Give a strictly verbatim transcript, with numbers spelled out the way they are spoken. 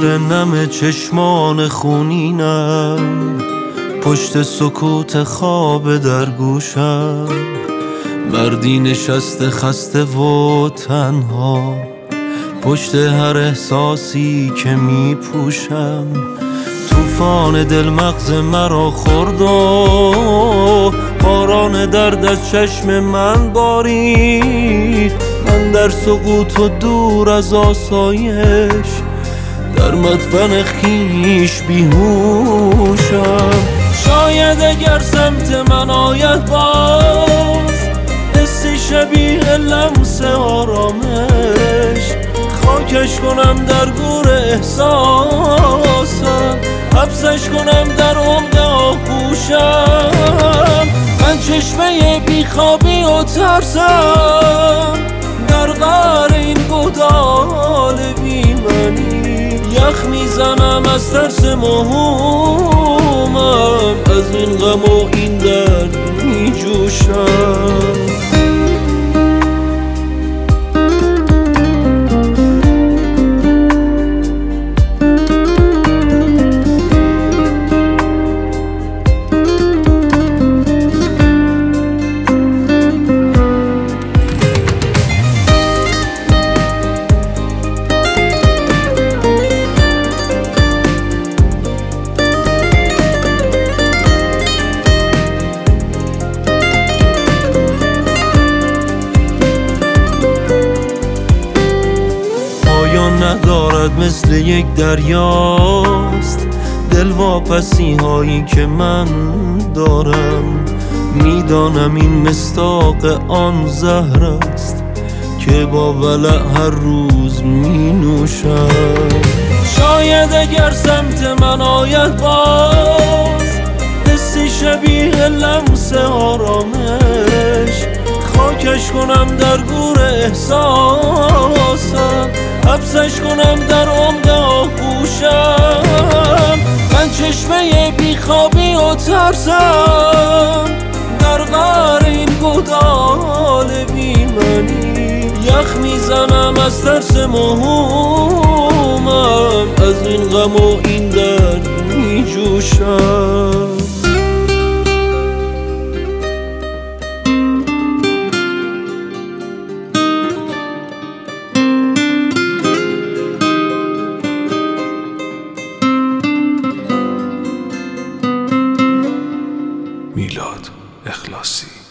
نور نم چشمان خونینم، پشت سکوت خواب در گوشم، مردی نشسته خسته و تنها، پشت هر احساسی که می پوشم. طوفان دل مغز مرا خورد و باران درد از چشم من بارید. من در سقوط و دور از آسایش، در مدفن خیش بیهوشم. شاید اگر سمت من آید باز حسی شبیه لمس آرامش، خاکش کنم در گور احساسم، حبسش کنم در عمق آغوشم. من چشمه بیخوابی و ترسم، در غار این گودال بیمنی. یخ میزنم از ترس موهومم، از این غم و این درد میجوشم. ندارد مثل یک دریاست دل واپسی هایی که من دارم. میدانم این مصداق آن زهر است که با ولع هر روز می نوشم. شاید اگر سمت من آید باز حسی شبیه لمس آرامش، خاکش کنم در گور احساسم، حبسش کنم در عمق آغوشم. من چشمه بیخوابی و ترسم، در غار این گودال بیمنی. یخ میزنم از ترس موهومم، از این غم و این درد میجوشم. میلاد اخلاصی.